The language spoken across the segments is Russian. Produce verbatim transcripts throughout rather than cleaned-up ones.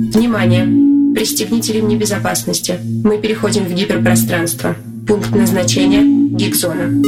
Внимание! Пристегните ремни безопасности. Мы переходим в гиперпространство. Пункт назначения – гик-зона.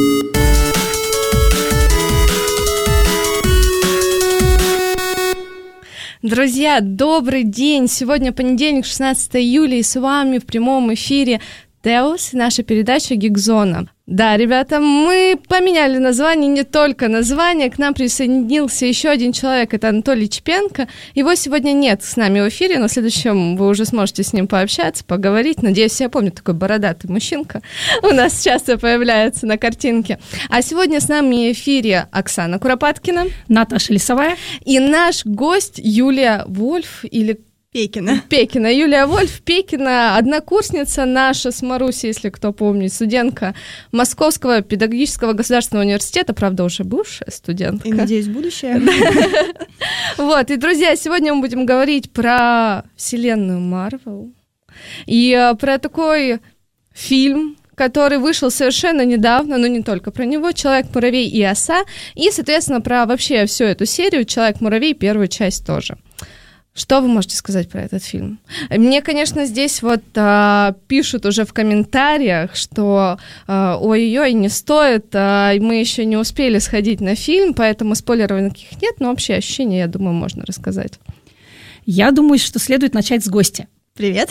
Друзья, добрый день! Сегодня понедельник, шестнадцатое июля, и с вами в прямом эфире Теос, наша передача «Гик-зона». Да, ребята, мы поменяли название, не только название, к нам присоединился еще один человек, это Анатолий Чепенко. Его сегодня нет с нами в эфире, но в следующем вы уже сможете с ним пообщаться, поговорить. Надеюсь, я помню, такой бородатый мужчинка у нас часто появляется на картинке. А сегодня с нами в эфире Оксана Куропаткина, Наташа Лисовая и наш гость Юлия Вольф, или Пекина. Пекина. Юлия Вольф, Пекина, однокурсница наша с Марусей, если кто помнит, студентка Московского педагогического государственного университета, правда, уже бывшая студентка. И, надеюсь, будущее. Вот, и, друзья, сегодня мы будем говорить про вселенную Марвел и про такой фильм, который вышел совершенно недавно, но не только про него, «Человек-муравей и оса», и, соответственно, про вообще всю эту серию «Человек-муравей», первую часть тоже. Что вы можете сказать про этот фильм? Мне, конечно, здесь вот а, пишут уже в комментариях, что а, ой-ой-ой, не стоит, а, мы еще не успели сходить на фильм, поэтому спойлеров никаких нет, но общее ощущение, я думаю, можно рассказать. Я думаю, что следует начать с гостя. Привет.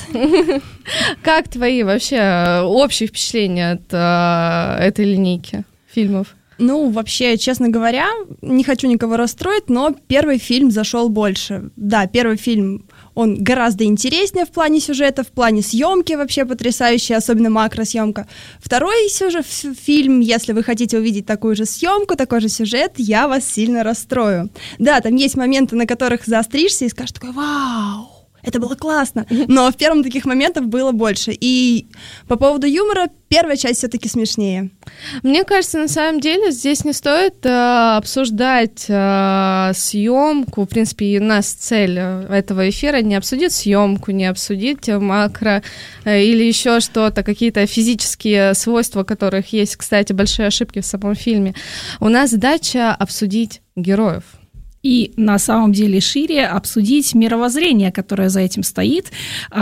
Как твои вообще общие впечатления от а, этой линейки фильмов? Ну, вообще, честно говоря, не хочу никого расстроить, но первый фильм зашел больше. Да, первый фильм, он гораздо интереснее в плане сюжета, в плане съемки вообще потрясающая, особенно макросъемка. Второй сюжет, фильм, если вы хотите увидеть такую же съемку, такой же сюжет, я вас сильно расстрою. Да, там есть моменты, на которых заостришься и скажешь такой: вау! Это было классно, но в первом таких моментов было больше. И по поводу юмора, первая часть все-таки смешнее. Мне кажется, на самом деле здесь не стоит э, обсуждать э, съемку. В принципе, у нас цель этого эфира не обсудить съемку, не обсудить макро э, или еще что-то, какие-то физические свойства, которых есть, кстати, большие ошибки в самом фильме. У нас задача обсудить героев. И на самом деле шире обсудить мировоззрение, которое за этим стоит,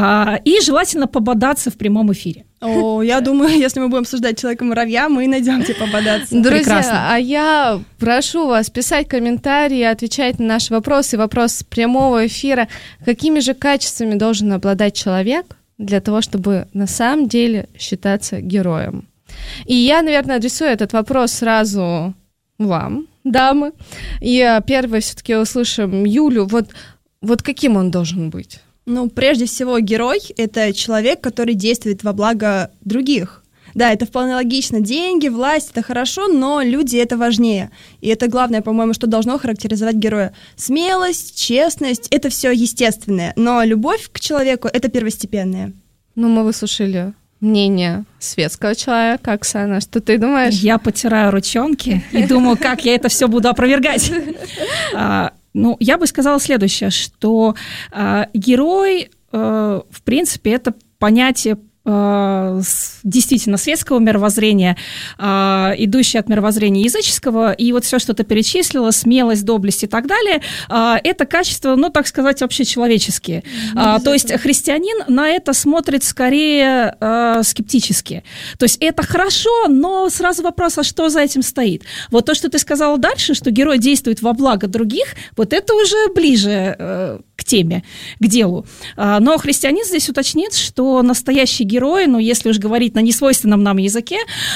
и желательно пободаться в прямом эфире. О, я думаю, если мы будем обсуждать «Человека-муравья», мы найдем где пободаться. Друзья, Прекрасно. А я прошу вас писать комментарии, отвечать на наши вопросы. Вопрос прямого эфира: какими же качествами должен обладать человек для того, чтобы на самом деле считаться героем? И я, наверное, адресую этот вопрос сразу вам, дамы. И первой все-таки услышим Юлю. Вот, вот каким он должен быть? Ну, прежде всего, герой — это человек, который действует во благо других. Да, это вполне логично. Деньги, власть — это хорошо, но люди — это важнее. И это главное, по-моему, что должно характеризовать героя. Смелость, честность — это все естественное, но любовь к человеку — это первостепенное. Ну, мы выслушали мнение светского человека. Оксана, что ты думаешь? Я потираю ручонки и думаю, как я это все буду опровергать. А, ну, я бы сказала следующее, что а, герой, а, в принципе, это понятие действительно светского мировоззрения, идущее от мировоззрения языческого, и вот все, что ты перечислила, смелость, доблесть и так далее, это качества, ну, так сказать, общечеловеческие. Mm-hmm. То есть христианин на это смотрит скорее скептически. То есть это хорошо, но сразу вопрос, а что за этим стоит? Вот то, что ты сказала дальше, что герой действует во благо других, вот это уже ближе к теме, к делу. Но христианин здесь уточнит, что настоящий герой, ну, если уж говорить на несвойственном нам языке,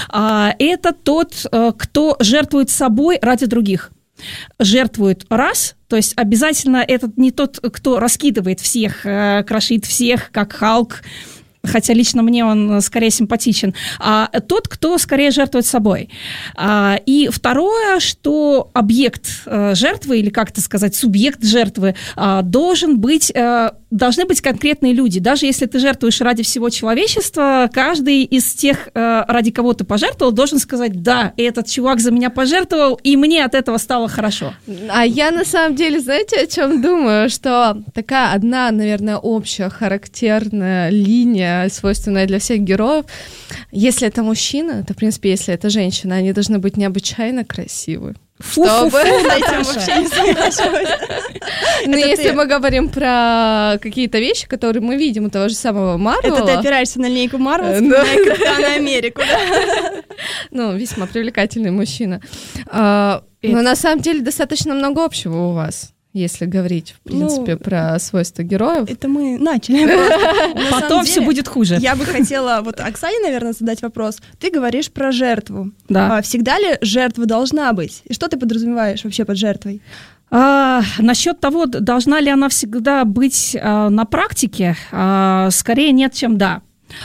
это тот, кто жертвует собой ради других. Жертвует раз, то есть обязательно этот не тот, кто раскидывает всех, крошит всех, как Халк, хотя лично мне он скорее симпатичен, а тот, кто скорее жертвует собой. А, и второе, что объект а, жертвы, или как это сказать, субъект жертвы, а, должен быть, а, должны быть конкретные люди. Даже если ты жертвуешь ради всего человечества, каждый из тех, а, ради кого ты пожертвовал, должен сказать: да, этот чувак за меня пожертвовал, и мне от этого стало хорошо. А я на самом деле, знаете, о чем думаю? Что такая одна, наверное, общая характерная линия, свойственная для всех героев. Если это мужчина, то, в принципе, если это женщина, они должны быть необычайно красивы. Чтобы... вообще не соглашусь. Но если мы говорим про какие-то вещи, которые мы видим у того же самого Марвела... Это ты опираешься на линейку Марвел, вспоминая Капитана Америку, да? Ну, весьма привлекательный мужчина. Но на самом деле достаточно много общего у вас. Если говорить, в принципе, ну, про свойства героев. Это мы начали. Потом все будет хуже. Я бы хотела вот Оксане, наверное, задать вопрос. Ты говоришь про жертву. Да. А всегда ли жертва должна быть? И что ты подразумеваешь вообще под жертвой? А, насчет того, должна ли она всегда быть а, на практике, а, скорее нет, чем да.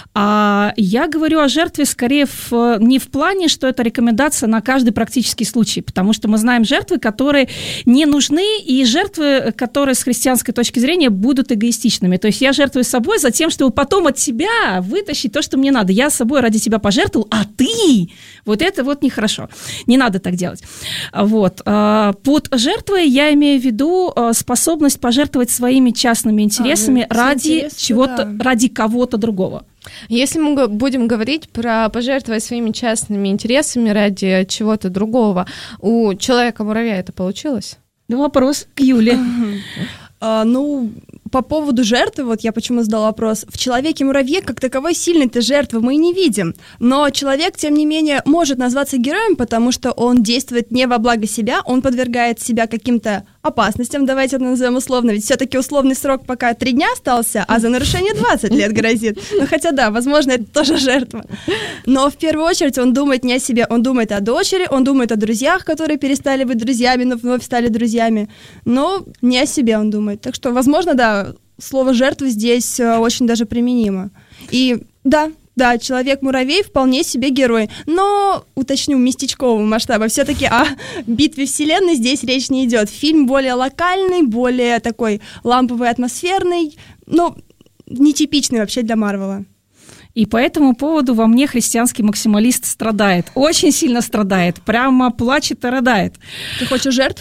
А я говорю о жертве скорее в, не в плане, что это рекомендация на каждый практический случай, потому что мы знаем жертвы, которые не нужны, и жертвы, которые с христианской точки зрения будут эгоистичными. То есть я жертвую собой за тем, чтобы потом от тебя вытащить то, что мне надо. Я собой ради тебя пожертвовал, а ты... Вот это вот нехорошо. Не надо так делать. Вот. Под жертвой я имею в виду способность пожертвовать своими частными интересами а, ради интерес, чего-то, да. ради кого-то другого. Если мы будем говорить про пожертвовать своими частными интересами ради чего-то другого, у Человека-муравья это получилось? Вопрос к Юле. Uh, ну, по поводу жертвы, вот я почему задала вопрос. В Человеке-муравье как таковой сильной-то жертвы мы и не видим. Но человек, тем не менее, может назваться героем, потому что он действует не во благо себя, он подвергает себя каким-то опасностям, давайте это назовем условно, ведь все-таки условный срок пока три дня остался, а за нарушение двадцать лет грозит. Ну, хотя да, возможно, это тоже жертва. Но в первую очередь он думает не о себе, он думает о дочери, он думает о друзьях, которые перестали быть друзьями, но вновь стали друзьями, но не о себе он думает. Так что, возможно, да, слово «жертва» здесь очень даже применимо. И да, да, Человек-муравей вполне себе герой, но, уточню, местечкового масштаба. Все-таки о битве вселенной здесь речь не идет. Фильм более локальный, более такой ламповый, атмосферный, но нетипичный вообще для Марвела. И по этому поводу во мне христианский максималист страдает. Очень сильно страдает. Прямо плачет и рыдает. Ты хочешь жертв?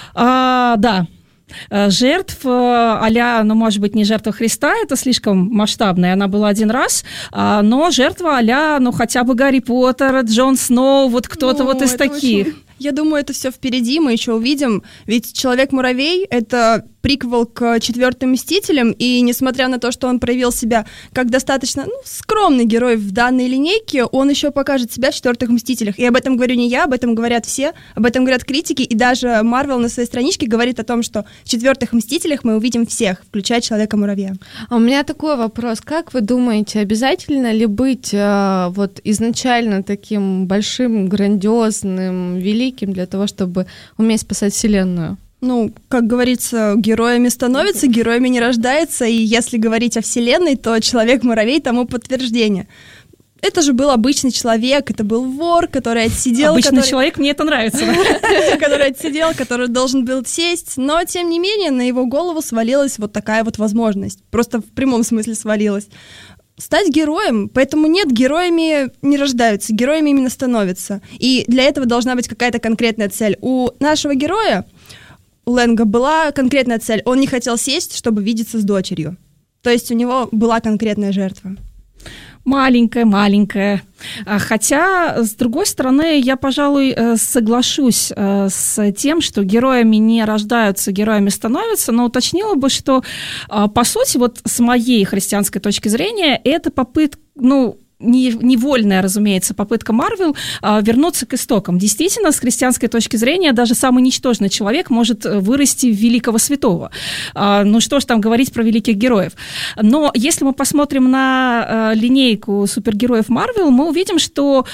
А, да. Жертв а-ля, ну, может быть, не жертва Христа, это слишком масштабная, она была один раз, но жертва а-ля, ну, хотя бы Гарри Поттер, Джон Сноу, вот кто-то ну, вот из таких. Очень... Я думаю, это все впереди, мы еще увидим, ведь Человек-муравей — это приквел к четвертым Мстителям, и несмотря на то, что он проявил себя как достаточно ну, скромный герой в данной линейке, он еще покажет себя в четвертых Мстителях. И об этом говорю не я, об этом говорят все, об этом говорят критики, и даже Марвел на своей страничке говорит о том, что в четвертых Мстителях мы увидим всех, включая Человека-муравья. А у меня такой вопрос. Как вы думаете, обязательно ли быть э, вот изначально таким большим, грандиозным, великим для того, чтобы уметь спасать Вселенную? Ну, как говорится, героями становится, героями не рождается, и если говорить о Вселенной, то Человек-муравей тому подтверждение. Это же был обычный человек, это был вор, который отсидел... Обычный который... человек, мне это нравится. Который отсидел, который должен был сесть, но, тем не менее, на его голову свалилась вот такая вот возможность. Просто в прямом смысле свалилась. Стать героем, поэтому нет, героями не рождаются, героями именно становятся. И для этого должна быть какая-то конкретная цель. У нашего героя, у Лэнга, была конкретная цель. Он не хотел сесть, чтобы видеться с дочерью. То есть у него была конкретная жертва. Маленькая, маленькая. Хотя, с другой стороны, я, пожалуй, соглашусь с тем, что героями не рождаются, героями становятся, но уточнила бы, что, по сути, вот с моей христианской точки зрения, это попытка, ну, невольная, разумеется, попытка Марвел вернуться к истокам. Действительно, с христианской точки зрения, даже самый ничтожный человек может вырасти в великого святого. Ну что ж там говорить про великих героев. Но если мы посмотрим на линейку супергероев Марвел, мы увидим, что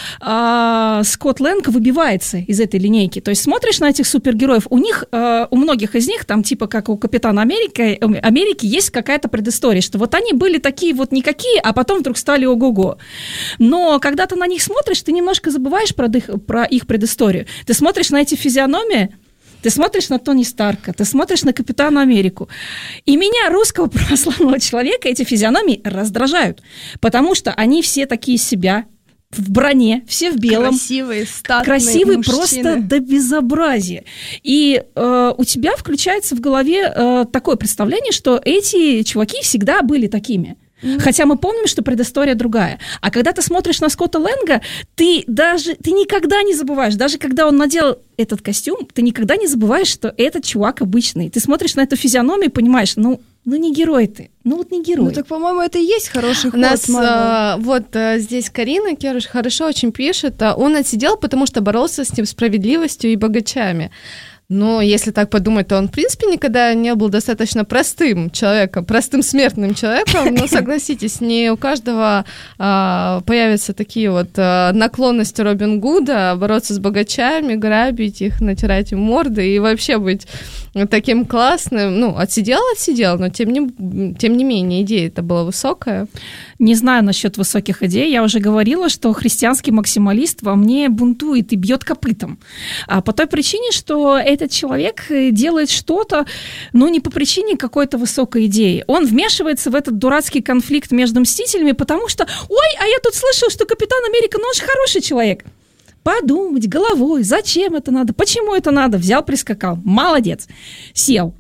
Скотт Лэнг выбивается из этой линейки. То есть смотришь на этих супергероев, у них, у многих из них, там типа как у Капитана Америки, Америки есть какая-то предыстория, что вот они были такие вот никакие, а потом вдруг стали ого-го. Но когда ты на них смотришь, ты немножко забываешь про их, про их предысторию. Ты смотришь на эти физиономии, ты смотришь на Тони Старка, ты смотришь на Капитана Америку. И меня, русского православного человека, эти физиономии раздражают, потому что они все такие себя, в броне, все в белом. Красивые, статные Красивые мужчины. Просто до безобразия. И э, у тебя включается в голове э, такое представление, что эти чуваки всегда были такими. Mm-hmm. Хотя мы помним, что предыстория другая. А когда ты смотришь на Скотта Лэнга, ты даже, ты никогда не забываешь, даже когда он надел этот костюм, ты никогда не забываешь, что этот чувак обычный. Ты смотришь на эту физиономию и понимаешь, ну, ну не герой ты, ну вот не герой. Ну так, по-моему, это и есть хороший ход. У нас а, вот а, здесь Карина Керш хорошо очень пишет, а, он отсидел, потому что боролся с несправедливостью и богачами. Но если так подумать, то он, в принципе, никогда не был достаточно простым человеком, простым смертным человеком. Но согласитесь, не у каждого а, появятся такие вот а, наклонности Робин Гуда, бороться с богачами, грабить их, натирать им морды и вообще быть таким классным. Ну, отсидел, отсидел, но тем не, тем не менее идея-то была высокая. Не знаю насчет высоких идей. Я уже говорила, что христианский максималист во мне бунтует и бьет копытом. А по той причине, что этот человек делает что-то, но не по причине какой-то высокой идеи. Он вмешивается в этот дурацкий конфликт между Мстителями, потому что, ой, а я тут слышал, что Капитан Америка, ну он же хороший человек. Подумать головой, зачем это надо, почему это надо, взял, прискакал, молодец, сел.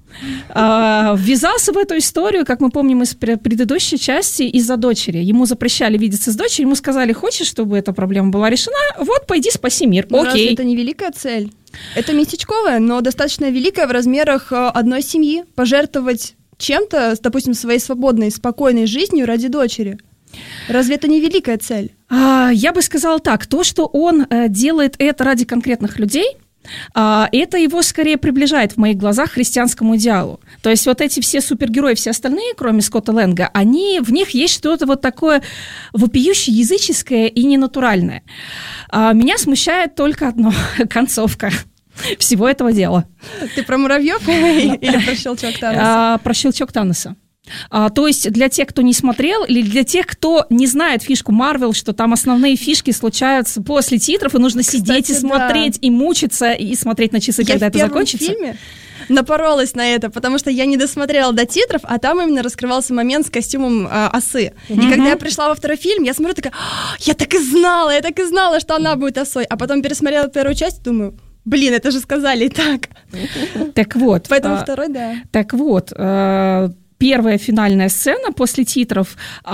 А, ввязался в эту историю, как мы помним из предыдущей части, из-за дочери. Ему запрещали видеться с дочерью, ему сказали, хочешь, чтобы эта проблема была решена, вот, пойди спаси мир. Но окей. Разве это не великая цель? Это местечковая, но достаточно великая в размерах одной семьи. Пожертвовать чем-то, допустим, своей свободной, спокойной жизнью ради дочери. Разве это не великая цель? А, я бы сказала так, то, что он э, делает это ради конкретных людей, а, это его скорее приближает в моих глазах к христианскому идеалу. То есть вот эти все супергерои, все остальные, кроме Скотта Лэнга, они, в них есть что-то вот такое вопиющее, языческое и ненатуральное. А, меня смущает только одно – концовка всего этого дела. Ты про муравьев или про щелчок Таноса? А, про щелчок Таноса. А, то есть для тех, кто не смотрел, или для тех, кто не знает фишку Marvel, что там основные фишки случаются после титров, и нужно Кстати, сидеть и смотреть, да. и мучиться, и смотреть на часы, я когда это закончится. Я в первом фильме напоролась на это, потому что я не досмотрела до титров, а там именно раскрывался момент с костюмом э, осы. Mm-hmm. И когда я пришла во второй фильм, я смотрю, такая, я так и знала, я так и знала, что она будет осой. А потом пересмотрела первую часть, думаю, блин, это же сказали и так. Так вот. Поэтому второй, да. Так вот, первая финальная сцена после титров,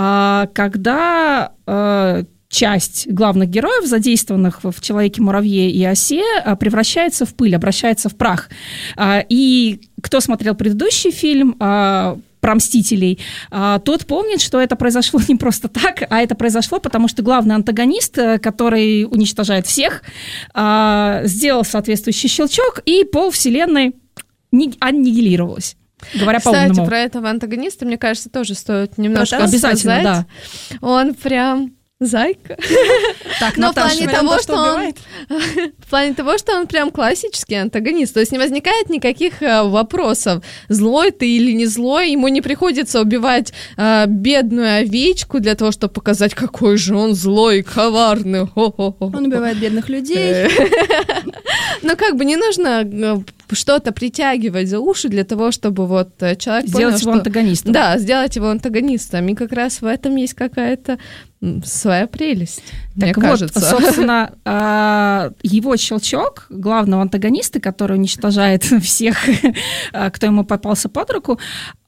когда часть главных героев, задействованных в «Человеке-муравье» и «Осе», превращается в пыль, обращается в прах. И кто смотрел предыдущий фильм про Мстителей, тот помнит, что это произошло не просто так, а это произошло, потому что главный антагонист, который уничтожает всех, сделал соответствующий щелчок, и полвселенной аннигилировалась. Говоря Кстати, по-умному. Про этого антагониста, мне кажется, тоже стоит немножко обязательно, сказать. Да. Он прям зайка. Так, Но Наташа, в плане того, что он, в плане того, что он прям классический антагонист, то есть не возникает никаких э, вопросов, злой ты или не злой, ему не приходится убивать э, бедную овечку для того, чтобы показать, какой же он злой и коварный. Хо-хо-хо. Он убивает бедных людей. Ну как бы не нужно что-то притягивать за уши для того, чтобы вот человек сделать понял, его что... антагонистом. Да, сделать его антагонистом. И как раз в этом есть какая-то своя прелесть, так мне вот, кажется. Собственно, его щелчок, главного антагониста, который уничтожает всех, кто ему попался под руку,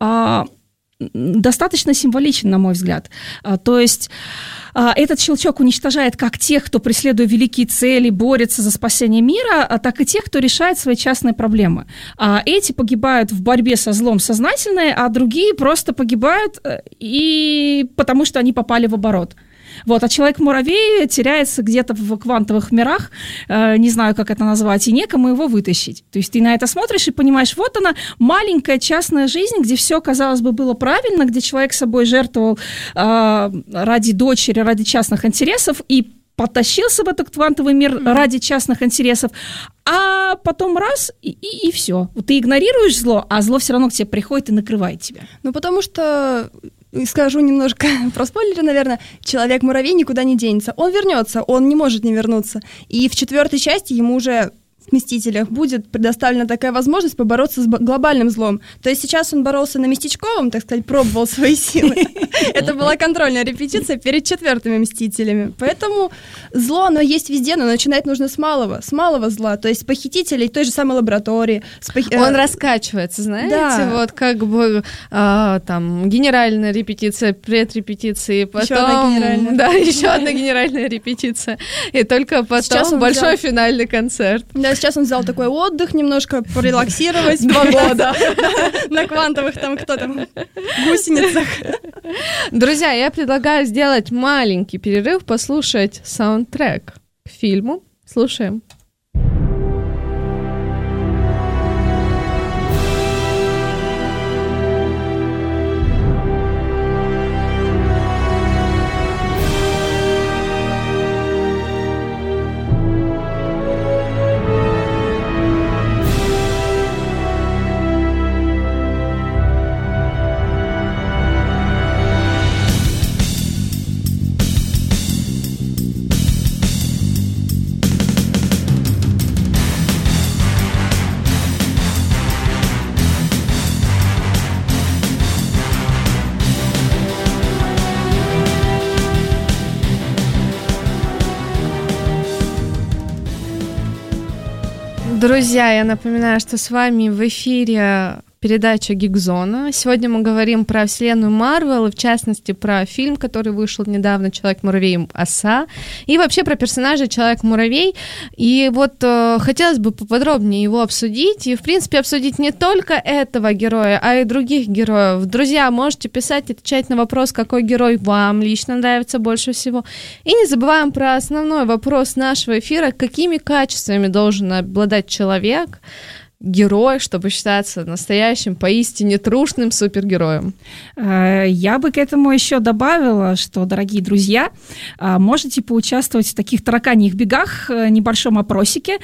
достаточно символичен, на мой взгляд. То есть этот щелчок уничтожает как тех, кто, преследуя великие цели, борется за спасение мира, так и тех, кто решает свои частные проблемы. Эти погибают в борьбе со злом сознательно, а другие просто погибают, и потому что они попали в оборот. Вот, а Человек-муравей теряется где-то в квантовых мирах, э, не знаю, как это назвать, и некому его вытащить. То есть ты на это смотришь и понимаешь, вот она, маленькая частная жизнь, где все, казалось бы, было правильно, где человек собой жертвовал э, ради дочери, ради частных интересов, и потащился в этот квантовый мир mm-hmm. ради частных интересов, а потом раз, и, и, и все. Ты игнорируешь зло, а зло все равно к тебе приходит и накрывает тебя. Ну, потому что... Скажу немножко про спойлеры, наверное. Человек-муравей никуда не денется. Он вернется, он не может не вернуться. И в четвертой части ему уже в «Мстителях» будет предоставлена такая возможность побороться с глобальным злом. То есть сейчас он боролся на местечковом, так сказать, пробовал свои силы. Это была контрольная репетиция перед четвертыми «Мстителями». Поэтому зло, оно есть везде, но начинать нужно с малого, с малого зла. То есть с похитителей той же самой лаборатории. Он раскачивается, знаете, вот как бы там генеральная репетиция, предрепетиции, потом... Да, еще одна генеральная репетиция. И только потом большой взял... финальный концерт. Да, сейчас он взял такой отдых, немножко порелаксировать. Два года. На квантовых там кто там, гусеницах. Друзья, я предлагаю сделать маленький перерыв, послушать саундтрек к фильму. Слушаем. Друзья, я напоминаю, что с вами в эфире передача Гигзона. Сегодня мы говорим про вселенную Марвел, в частности, про фильм, который вышел недавно, «Человек-муравей. Оса», и вообще про персонажа Человек-муравей. И вот э, хотелось бы поподробнее его обсудить, и, в принципе, обсудить не только этого героя, а и других героев. Друзья, можете писать, отвечать на вопрос, какой герой вам лично нравится больше всего. И не забываем про основной вопрос нашего эфира, какими качествами должен обладать человек, герой, чтобы считаться настоящим, поистине трушным супергероем. Я бы к этому еще добавила, что, дорогие друзья, можете поучаствовать в таких тараканьих бегах, небольшом опросике.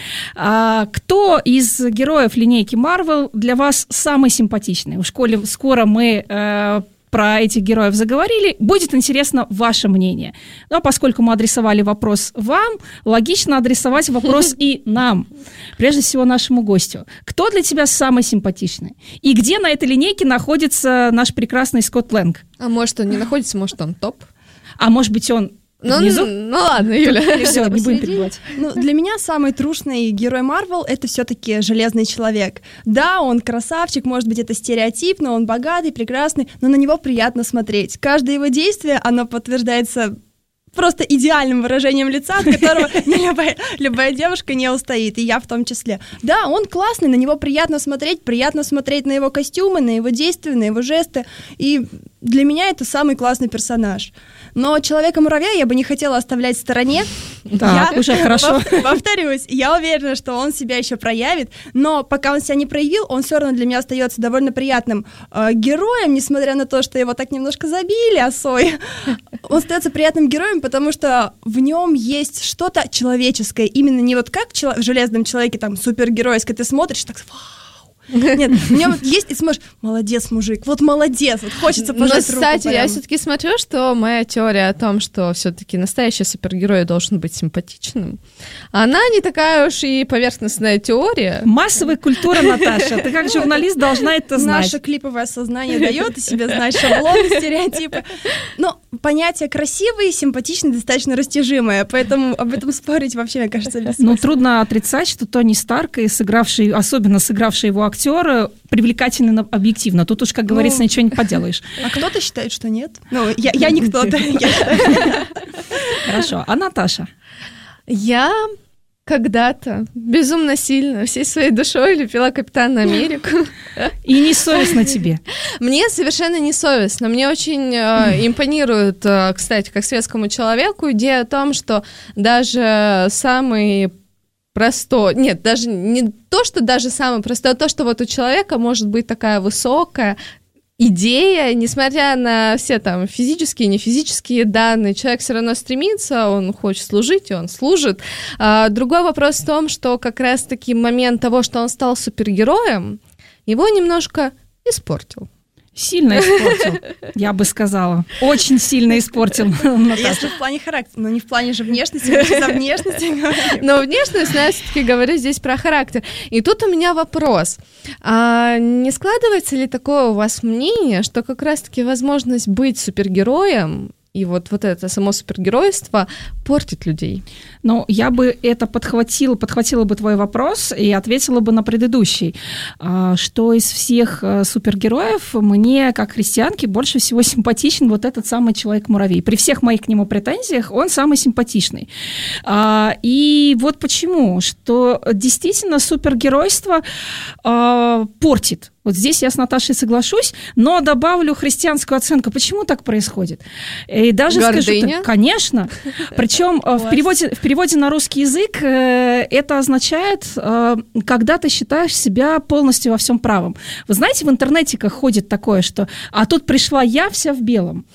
Кто из героев линейки Marvel для вас самый симпатичный? В школе скоро мы про этих героев заговорили, будет интересно ваше мнение. Но поскольку мы адресовали вопрос вам, логично адресовать вопрос и нам, прежде всего нашему гостю. Кто для тебя самый симпатичный? И где на этой линейке находится наш прекрасный Скотт Лэнг? А может, он не находится, может, он топ? А может быть, он... Ну, ну, ну ладно, Юля. Все, не будем перебивать. Ну, для меня самый трушный герой Марвел — это все-таки Железный человек. Да, он красавчик, может быть, это стереотип, но он богатый, прекрасный, но на него приятно смотреть. Каждое его действие, оно подтверждается просто идеальным выражением лица, от которого любая, любая девушка не устоит, и я в том числе. Да, он классный, на него приятно смотреть, приятно смотреть на его костюмы, на его действия, на его жесты, и для меня это самый классный персонаж. Но Человека-муравья я бы не хотела оставлять в стороне. Да, я, уже хорошо. Повторюсь, я уверена, что он себя еще проявит, но пока он себя не проявил, он все равно для меня остается довольно приятным э, героем, несмотря на то, что его так немножко забили осой. Он остается приятным героем, потому что в нем есть что-то человеческое, именно не вот как чело- в «Железном человеке», там, супергеройское, ты смотришь, так, вау. Нет, у меня вот есть, и смотришь, молодец, мужик, вот молодец, вот хочется пожать руку. Но, кстати, я все-таки смотрю, что моя теория о том, что все-таки настоящий супергерой должен быть симпатичным, она не такая уж и поверхностная теория. Массовая культура, Наташа, ты как журналист должна это знать. Наше клиповое сознание дает о себе знать шаблоны, стереотипы. Но понятие красивый и симпатичный достаточно растяжимое, поэтому об этом спорить вообще, мне кажется, бессмысленно. Ну, трудно отрицать, что Тони Старк, и сыгравший, особенно сыгравший его актер, привлекательный объективно. Тут уж, как говорится, ну, ничего не поделаешь. А кто-то считает, что нет. Ну, я, я не кто-то. Хорошо. А Наташа? Я когда-то безумно сильно всей своей душой любила Капитана Америку. И не совестно тебе? Мне совершенно не совестно. Мне очень э, импонирует, э, кстати, как светскому человеку, идея о том, что даже самый простой, нет, даже не то, что даже самый простой, а то, что вот у человека может быть такая высокая идея, несмотря на все там физические и нефизические данные, человек все равно стремится, он хочет служить, и он служит. А, другой вопрос в том, что как раз-таки момент того, что он стал супергероем, его немножко испортил. Сильно испортил, я бы сказала. Очень сильно испортил. Если в плане характера, но не в плане же внешности, мы же за внешность говорим. Но внешность, но я все-таки говорю здесь про характер. И тут у меня вопрос. А не складывается ли такое у вас мнение, что как раз-таки возможность быть супергероем и вот, вот это само супергеройство портит людей? Ну, я бы это подхватила, подхватила бы твой вопрос и ответила бы на предыдущий, что из всех супергероев мне, как христианке, больше всего симпатичен вот этот самый Человек-муравей. При всех моих к нему претензиях он самый симпатичный. И вот почему, что действительно супергеройство портит. Вот здесь я с Наташей соглашусь, но добавлю христианскую оценку. Почему так происходит? И даже Гордыня? скажу, так, конечно. Причем в переводе, в переводе на русский язык это означает, когда ты считаешь себя полностью во всем правым. Вы знаете, в интернете как ходит такое, что «а тут пришла я вся в белом».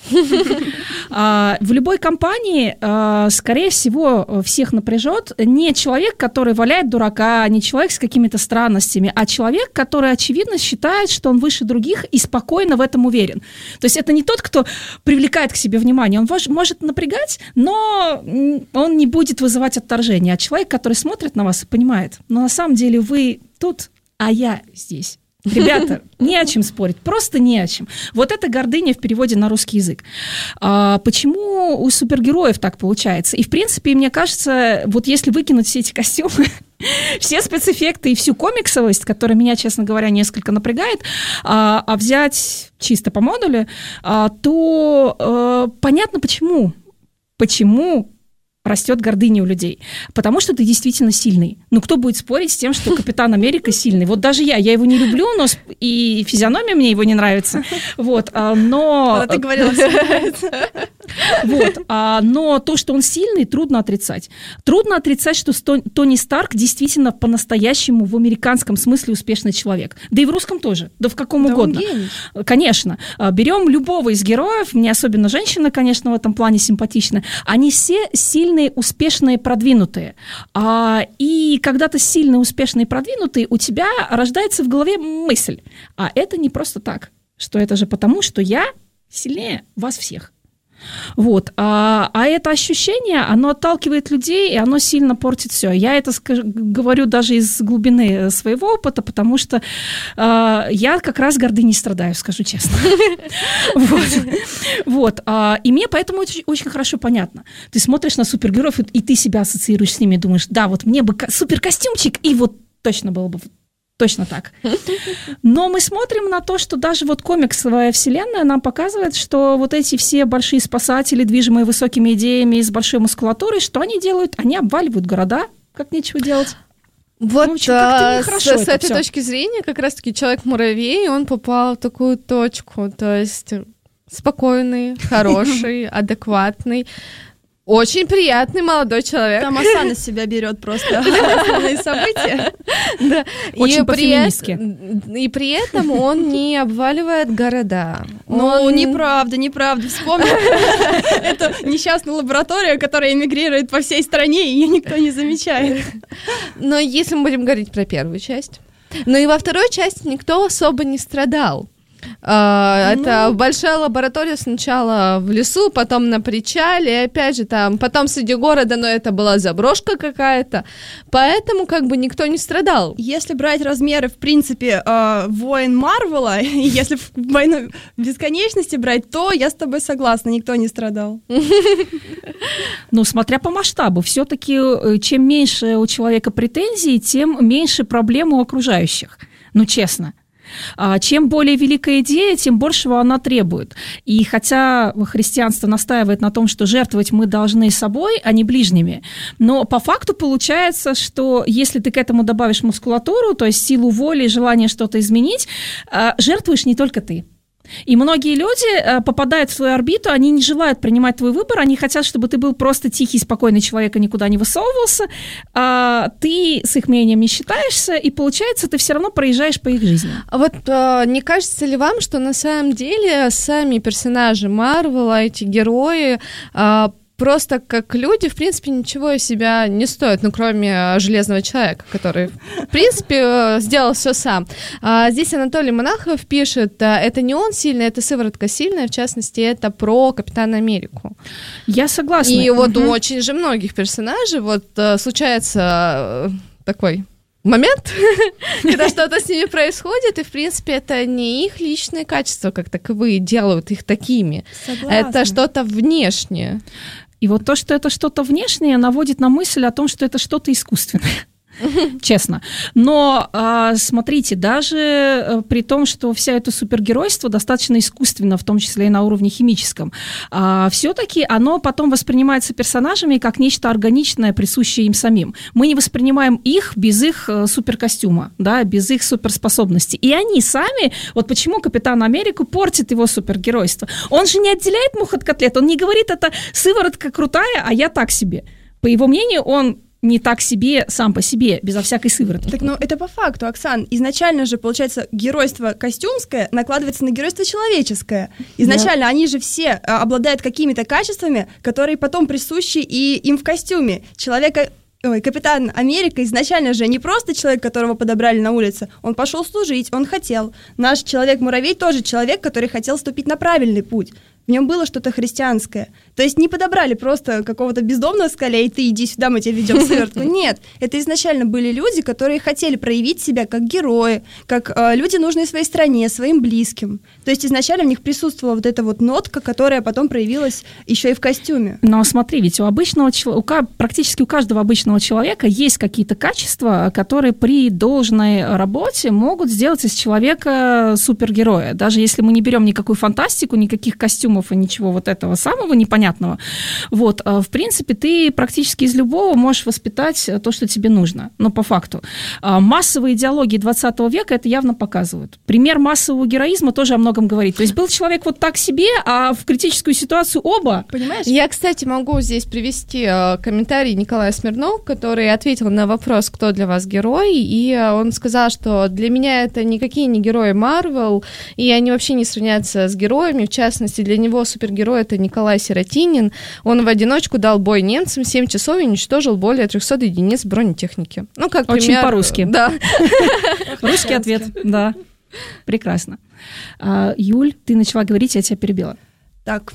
В любой компании, скорее всего, всех напряжет не человек, который валяет дурака, не человек с какими-то странностями, а человек, который, очевидно, считает, считает, что он выше других и спокойно в этом уверен. То есть это не тот, кто привлекает к себе внимание. Он может напрягать, но он не будет вызывать отторжение. А человек, который смотрит на вас и понимает, но на самом деле вы тут, а я здесь. Ребята, не о чем спорить, просто не о чем. Вот это гордыня в переводе на русский язык. А почему у супергероев так получается? И, в принципе, мне кажется, вот если выкинуть все эти костюмы, все спецэффекты и всю комиксовость, которая меня, честно говоря, несколько напрягает, а, а взять чисто по модулю, а, то а, понятно почему. Почему растет гордыня у людей. Потому что ты действительно сильный. Ну, кто будет спорить с тем, что Капитан Америка сильный? Вот даже я, я его не люблю, но и физиономия мне его не нравится. Вот, но... Но ты говорила, все нравится. Вот, но то, что он сильный, трудно отрицать. Трудно отрицать, что Тони Старк действительно по-настоящему в американском смысле успешный человек. Да и в русском тоже, да в каком да угодно. Конечно. Берем любого из героев, мне особенно женщина, конечно, в этом плане симпатична, они все сильные, успешные, продвинутые. А, и когда ты сильный, успешный, продвинутый, у тебя рождается в голове мысль. А это не просто так, что это же потому, что я сильнее вас всех. Вот. А, а это ощущение, оно отталкивает людей, и оно сильно портит все. Я это скажу, говорю даже из глубины своего опыта, потому что а, я как раз гордыней страдаю, скажу честно. Вот. И мне поэтому очень хорошо понятно. Ты смотришь на супергероев, и ты себя ассоциируешь с ними, думаешь, да, вот мне бы суперкостюмчик, и вот точно было бы... Точно так. Но мы смотрим на то, что даже вот комиксовая вселенная нам показывает, что вот эти все большие спасатели, движимые высокими идеями, с большой мускулатурой, что они делают? Они обваливают города, как нечего делать. Вот ну, общем, а, с, с этой всё. точки зрения как раз-таки Человек-муравей, он попал в такую точку, то есть спокойный, хороший, адекватный, очень приятный молодой человек. Там оса на себя берет просто основные события. Да. Очень по-феминистски. И при этом он не обваливает города. Ну, он... неправда, неправда. Вспомни эту несчастную лабораторию, которая эмигрирует по всей стране, и ее никто не замечает. Но если мы будем говорить про первую часть. Но и во второй части никто особо не страдал. Uh, ну... Это большая лаборатория сначала в лесу, потом на причале, и опять же там, потом среди города, но это была заброшка какая-то, поэтому как бы никто не страдал. Если брать размеры, в принципе, э, войн Марвела, если войну бесконечности брать, то я с тобой согласна, никто не страдал. Ну, смотря по масштабу, все-таки чем меньше у человека претензий, тем меньше проблем у окружающих, ну, честно. Чем более великая идея, тем большего она требует. И хотя христианство настаивает на том, что жертвовать мы должны собой, а не ближними, но по факту получается, что если ты к этому добавишь мускулатуру, то есть силу воли, желание что-то изменить, жертвуешь не только ты. И многие люди попадают в твою орбиту, они не желают принимать твой выбор, они хотят, чтобы ты был просто тихий, спокойный человек и никуда не высовывался, а ты с их мнением не считаешься, и получается, ты все равно проезжаешь по их жизни. А вот а, не кажется ли вам, что на самом деле сами персонажи Марвела, эти герои, а, просто как люди, в принципе, ничего из себя не стоят, ну, кроме Железного человека, который, в принципе, сделал все сам. А здесь Анатолий Монахов пишет, это не он сильный, это сыворотка сильная, в частности, это про Капитана Америку. Я согласна. И вот угу. у очень же многих персонажей вот случается такой момент, когда что-то с ними происходит, и, в принципе, это не их личные качества, как таковые, делают их такими. Согласна. Это что-то внешнее. И вот то, что это что-то внешнее, наводит на мысль о том, что это что-то искусственное. Честно. Но смотрите, даже при том, что вся это супергеройство достаточно искусственно, в том числе и на уровне химическом, все-таки оно потом воспринимается персонажами как нечто органичное, присущее им самим. Мы не воспринимаем их без их суперкостюма, да, без их суперспособностей. И они сами, вот почему Капитан Америку портит его супергеройство. Он же не отделяет мух от котлет, он не говорит, это сыворотка крутая, а я так себе. По его мнению, он не так себе, сам по себе, безо всякой сыворотки. Так, ну, это по факту, Оксан. Изначально же, получается, геройство костюмское накладывается на геройство человеческое. Изначально да. они же все а, обладают какими-то качествами, которые потом присущи и им в костюме. Человека... Ой, Капитан Америка изначально же не просто человек, которого подобрали на улице, он пошел служить, он хотел. Наш Человек-муравей тоже человек, который хотел ступить на правильный путь. В нем было что-то христианское. То есть не подобрали просто какого-то бездомного скаля, и ты иди сюда, мы тебя ведем сыворотку. Нет, это изначально были люди, которые хотели проявить себя как герои, как э, люди, нужные своей стране, своим близким. То есть изначально в них присутствовала вот эта вот нотка, которая потом проявилась еще и в костюме. Но смотри, ведь у обычного человека, практически у каждого обычного человека есть какие-то качества, которые при должной работе могут сделать из человека супергероя. Даже если мы не берем никакую фантастику, никаких костюмов и ничего вот этого самого непонятного. Вот, в принципе, ты практически из любого можешь воспитать то, что тебе нужно. Но по факту. Массовые идеологии двадцатого века это явно показывают. Пример массового героизма тоже о многом говорит. То есть был человек вот так себе, а в критическую ситуацию оба. Понимаешь? Я, кстати, могу здесь привести комментарий Николая Смирнова, который ответил на вопрос, кто для вас герой, и он сказал, что для меня это никакие не герои Марвел, и они вообще не сравнятся с героями, в частности, для него супергерой — это Николай Сиротинин. Он в одиночку дал бой немцам, семь часов и уничтожил более триста единиц бронетехники. Ну, как Очень пример... по-русски. Да. Русский ответ, да. Прекрасно. Юль, ты начала говорить, я тебя перебила. Так.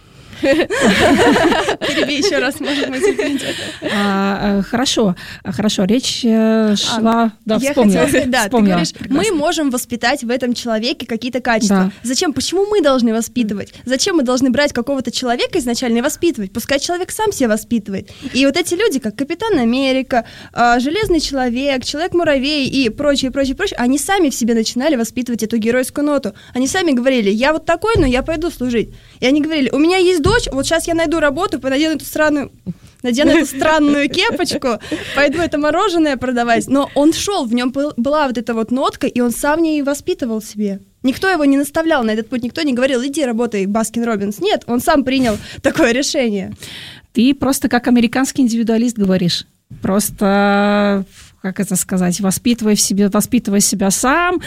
Переби еще раз, может быть. А, хорошо, хорошо, речь шла... А, да, я вспомнила. хотела сказать, да, вспомнила. ты говоришь, мы можем воспитать в этом человеке какие-то качества. Да. Зачем? Почему мы должны воспитывать? Зачем мы должны брать какого-то человека изначально и воспитывать? Пускай человек сам себя воспитывает. И вот эти люди, как Капитан Америка, Железный человек, Человек-муравей и прочее, прочее, прочее, они сами в себе начинали воспитывать эту геройскую ноту. Они сами говорили, я вот такой, но я пойду служить. И они говорили, у меня есть дочь, вот сейчас я найду работу, надену эту странную, надену эту странную кепочку, пойду это мороженое продавать. Но он шел, в нем была вот эта вот нотка, и он сам не воспитывал себе. Никто его не наставлял на этот путь, никто не говорил, иди работай, Баскин-Роббинс. Нет, он сам принял такое решение. Ты просто как американский индивидуалист говоришь. Просто... как это сказать, воспитывай, в себе, воспитывай себя сам,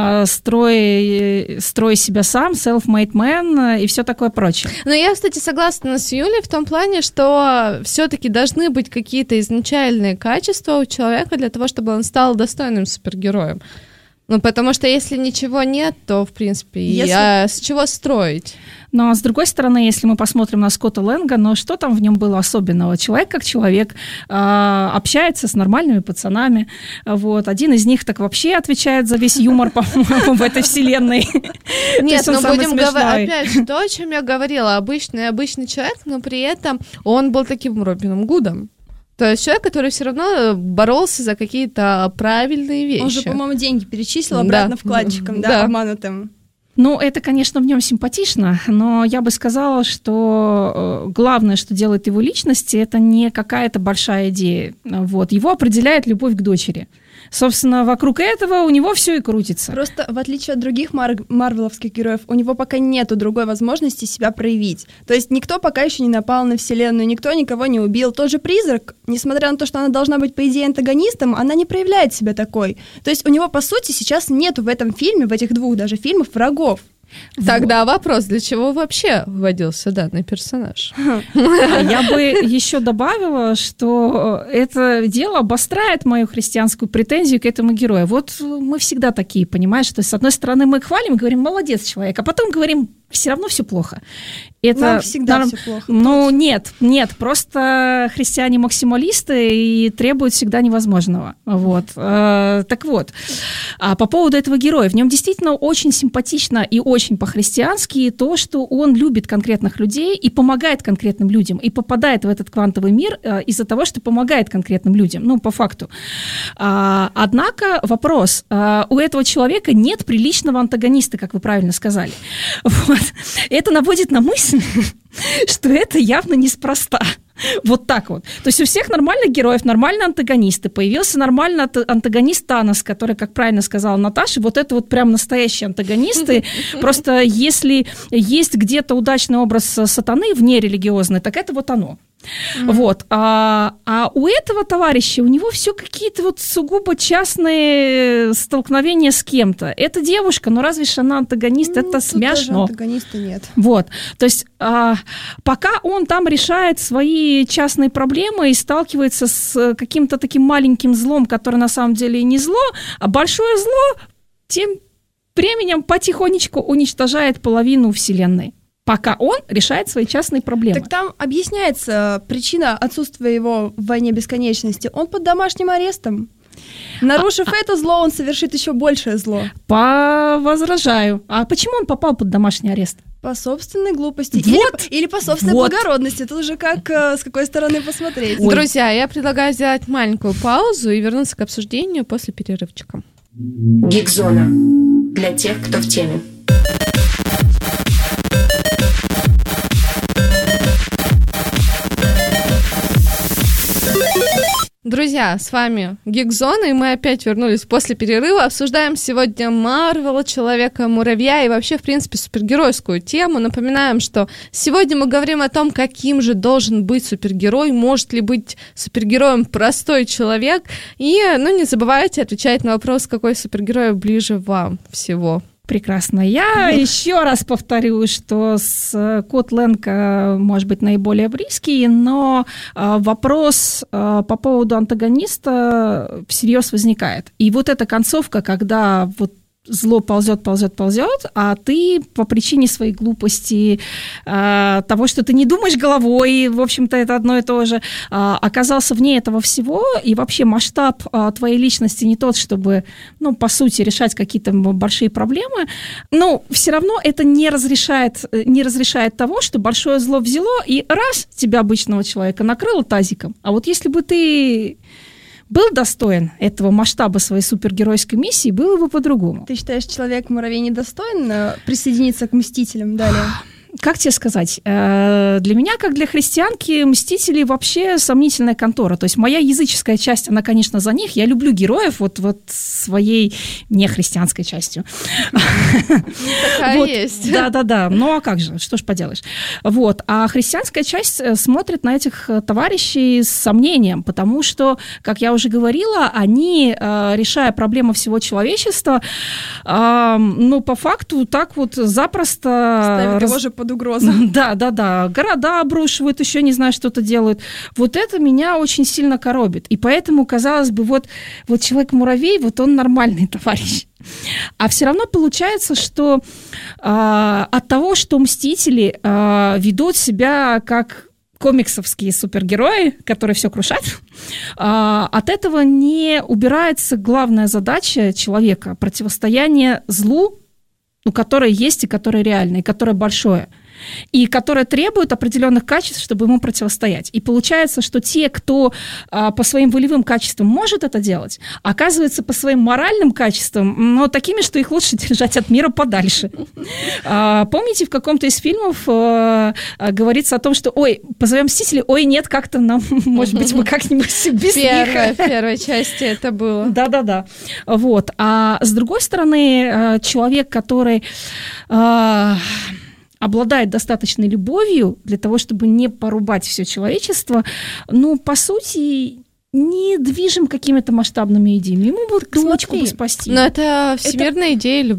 строй, строй себя сам, self-made man и все такое прочее. Но я, кстати, согласна с Юлей в том плане, что все-таки должны быть какие-то изначальные качества у человека для того, чтобы он стал достойным супергероем. Ну, потому что если ничего нет, то, в принципе, если... а с чего строить? Но, с другой стороны, если мы посмотрим на Скотта Лэнга, ну, что там в нем было особенного? Человек как человек, э, общается с нормальными пацанами, вот. Один из них так вообще отвечает за весь юмор, по-моему, в этой вселенной. Нет, ну, будем говорить, опять же, то, о чем я говорила, обычный, обычный человек, но при этом он был таким Робином Гудом. То есть человек, который все равно боролся за какие-то правильные вещи. Он же, по-моему, деньги перечислил обратно да. вкладчикам, да, да, обманутым. Ну, это, конечно, в нем симпатично, но я бы сказала, что главное, что делает его личности, это не какая-то большая идея. Вот. Его определяет любовь к дочери. Собственно, вокруг этого у него все и крутится. Просто, в отличие от других мар- марвеловских героев, у него пока нету другой возможности себя проявить. То есть никто пока еще не напал на вселенную, никто никого не убил. Тот же Призрак, несмотря на то, что она должна быть, по идее, антагонистом, она не проявляет себя такой. То есть у него, по сути, сейчас нету в этом фильме, в этих двух даже фильмах, врагов. Тогда вот. Вопрос, для чего вообще вводился данный персонаж? Я бы еще добавила, что это дело обостряет мою христианскую претензию к этому герою. Вот мы всегда такие, понимаешь, что с одной стороны мы хвалим и говорим, молодец человек, а потом говорим, все равно все плохо. Это нам всегда нам, все плохо. Ну, нет, нет, просто христиане-максималисты и требуют всегда невозможного. Вот. Так вот, а по поводу этого героя. В нем действительно очень симпатично и очень по-христиански то, что он любит конкретных людей и помогает конкретным людям, и попадает в этот квантовый мир из-за того, что помогает конкретным людям, ну, по факту. Однако вопрос. У этого человека нет приличного антагониста, как вы правильно сказали. Вот. Это наводит на мысль, что это явно неспроста. Вот так вот. То есть у всех нормальных героев, нормальные антагонисты. Появился нормальный антагонист Танос, который, как правильно сказала Наташа, вот это вот прям настоящие антагонисты. Просто если есть где-то удачный образ сатаны внерелигиозный, так это вот оно. Mm-hmm. Вот. А, а у этого товарища, у него все какие-то вот сугубо частные столкновения с кем-то. Это девушка, но разве же она антагонист? Mm-hmm. Это смешно. Антагониста нет. Вот. То есть а, пока он там решает свои частные проблемы и сталкивается с каким-то таким маленьким злом, который на самом деле и не зло, а большое зло тем временем потихонечку уничтожает половину Вселенной. Пока он решает свои частные проблемы. Так там объясняется причина отсутствия его в «Войне бесконечности». Он под домашним арестом. Нарушив а, это зло, он совершит еще большее зло. Повозражаю. А почему он попал под домашний арест? По собственной глупости. Вот. Или, или по собственной вот. благородности. Это уже как, с какой стороны посмотреть. Ой. Друзья, я предлагаю сделать маленькую паузу и вернуться к обсуждению после перерывчика. Гик-зона. Для тех, кто в теме. Друзья, с вами Гик-зона, и мы опять вернулись после перерыва. Обсуждаем сегодня Марвел, Человека-муравья и вообще, в принципе, супергеройскую тему. Напоминаем, что сегодня мы говорим о том, каким же должен быть супергерой, может ли быть супергероем простой человек. И, ну, не забывайте отвечать на вопрос, какой супергерой ближе вам всего. Прекрасно. Я еще раз повторю, что с Кот Лэнг может быть наиболее близкий, но вопрос по поводу антагониста всерьез возникает. И вот эта концовка, когда вот зло ползет, ползет, ползет, а ты по причине своей глупости, э, того, что ты не думаешь головой, в общем-то, это одно и то же, э, оказался вне этого всего, и вообще масштаб э, твоей личности не тот, чтобы, ну, по сути, решать какие-то большие проблемы, но все равно это не разрешает, не разрешает того, что большое зло взяло, и раз тебя, обычного человека, накрыло тазиком, а вот если бы ты был достоин этого масштаба своей супергеройской миссии, было бы по-другому. Ты считаешь, Человек-муравей недостоин присоединиться к Мстителям далее? Как тебе сказать? Для меня, как для христианки, Мстители вообще сомнительная контора. То есть моя языческая часть, она, конечно, за них. Я люблю героев вот, вот своей нехристианской частью. Такая есть. Да-да-да. Ну а как же? Что ж поделаешь? Вот. А христианская часть смотрит на этих товарищей с сомнением, потому что, как я уже говорила, они, решая проблемы всего человечества, ну, по факту, так вот запросто... Ставят его же под угрозу. Да, да, да. Города обрушивают, еще не знаю, что-то делают. Вот это меня очень сильно коробит. И поэтому, казалось бы, вот, вот Человек-муравей, вот он нормальный товарищ. А все равно получается, что э, от того, что Мстители э, ведут себя как комиксовские супергерои, которые все крушат, э, от этого не убирается главная задача человека – противостояние злу, ну, которое есть и которое реально, и которое большое, и которое требует определенных качеств, чтобы ему противостоять. И получается, что те, кто а, по своим волевым качествам может это делать, оказываются по своим моральным качествам, но такими, что их лучше держать от мира подальше. А, помните, в каком-то из фильмов а, а, говорится о том, что, ой, позовем Мстителей, ой, нет, как-то нам, может быть, мы как-нибудь без Первая, них. В первой части это было. Да-да-да. Вот. А с другой стороны, человек, который... А, обладает достаточной любовью для того, чтобы не порубать все человечество, ну, по сути, не движим какими-то масштабными идеями. Ему вот дочку бы спасти. Но это всемирная это... идея любви.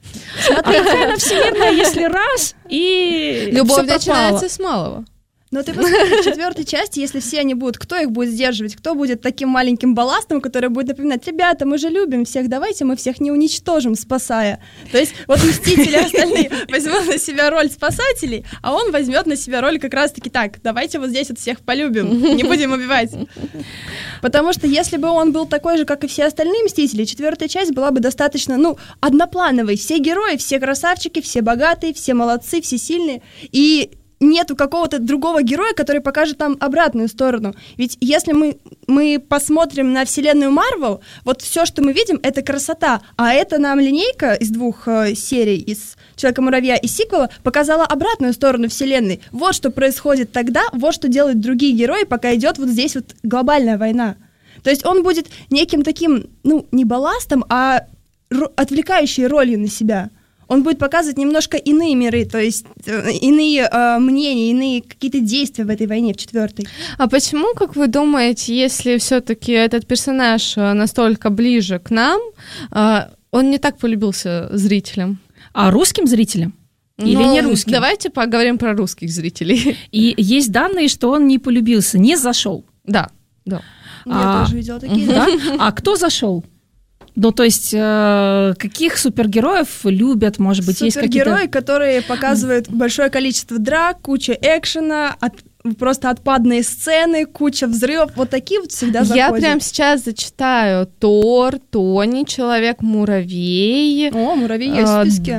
Смотрите, она всемирная, если раз, и любовь начинается с малого. Но ты посмотри, в четвертой части, если все они будут, кто их будет сдерживать, кто будет таким маленьким балластом, который будет напоминать: ребята, мы же любим всех, давайте мы всех не уничтожим, спасая. То есть вот Мстители остальные возьмут на себя роль спасателей, а он возьмет на себя роль как раз-таки: так, давайте вот здесь вот всех полюбим, не будем убивать. Потому что если бы он был такой же, как и все остальные Мстители, четвертая часть была бы достаточно, ну, одноплановой. Все герои, все красавчики, все богатые, все молодцы, все сильные. И нету какого-то другого героя, который покажет нам обратную сторону. Ведь если мы, мы посмотрим на вселенную Марвел, вот все, что мы видим, это красота, а это нам линейка из двух э, серий, из Человека-муравья и сиквела, показала обратную сторону вселенной. Вот что происходит тогда, вот что делают другие герои, пока идет вот здесь вот глобальная война. То есть он будет неким таким, ну, не балластом, а ро- отвлекающей ролью на себя. Он будет показывать немножко иные миры, то есть э, иные э, мнения, иные какие-то действия в этой войне, в четвертой. А почему, как вы думаете, если все-таки этот персонаж настолько ближе к нам, э, он не так полюбился зрителям? А русским зрителям? Или ну, не русским? Давайте поговорим про русских зрителей. И есть данные, что он не полюбился, не зашел. Да, да. Я а, тоже видела такие. Да? А кто зашел? Ну, то есть, э, каких супергероев любят, может быть, есть какие-то... Супергерои, которые показывают большое количество драк, куча экшена, от, просто отпадные сцены, куча взрывов. Вот такие вот всегда заходят. Я прямо сейчас зачитаю: Тор, Тони, Человек-муравей. О, муравей есть в списке.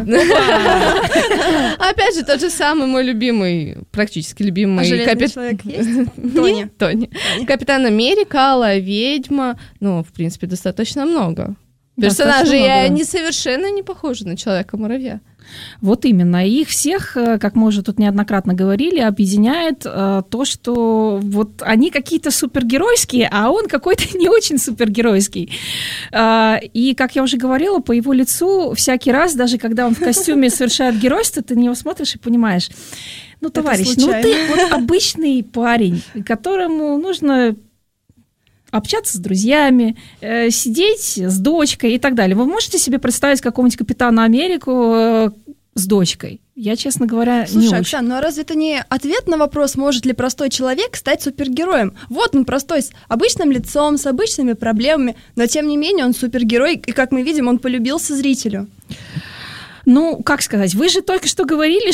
Опять же, тот же самый мой любимый, практически любимый... Железный человек есть? Тони. Тони. Капитан Америка, Алая ведьма. Ну, в принципе, достаточно много. Персонажи, и они совершенно не похожи на Человека-муравья. Вот именно. Их всех, как мы уже тут неоднократно говорили, объединяет э, то, что вот они какие-то супергеройские, а он какой-то не очень супергеройский. Э, и, как я уже говорила, по его лицу всякий раз, даже когда он в костюме совершает геройство, ты на него смотришь и понимаешь: ну, товарищ, ну ты вот обычный парень, которому нужно общаться с друзьями, э, сидеть с дочкой и так далее. Вы можете себе представить какого-нибудь Капитана Америку э, с дочкой? Я, честно говоря, Слушай, не очень. Оксан, ну а разве это не ответ на вопрос, может ли простой человек стать супергероем? Вот он простой, с обычным лицом, с обычными проблемами, но тем не менее он супергерой, и, как мы видим, он полюбился зрителю. Ну, как сказать, вы же только что говорили,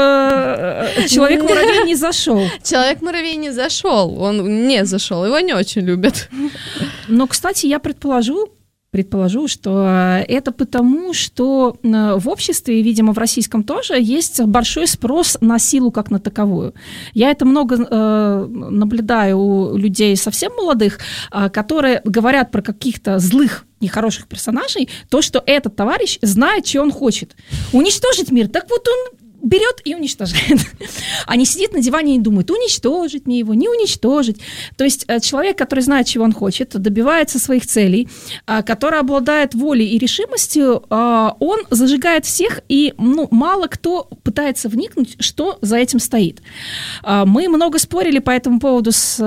что Человек-муравей не зашел. Человек-муравей не зашел, он не зашел, его не очень любят. Но, кстати, я предположу, предположу, что это потому, что в обществе, видимо, в российском тоже, есть большой спрос на силу как на таковую. Я это много э, наблюдаю у людей совсем молодых, э, которые говорят про каких-то злых, нехороших персонажей, то, что этот товарищ знает, что он хочет. Уничтожить мир. Так вот он берет и уничтожает. А не сидит на диване и думает: уничтожить мне его, не уничтожить. То есть человек, который знает, чего он хочет, добивается своих целей, который обладает волей и решимостью, он зажигает всех, и ну, мало кто пытается вникнуть, что за этим стоит. Мы много спорили по этому поводу с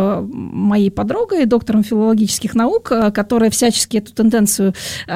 моей подругой, доктором филологических наук, которая всячески эту тенденцию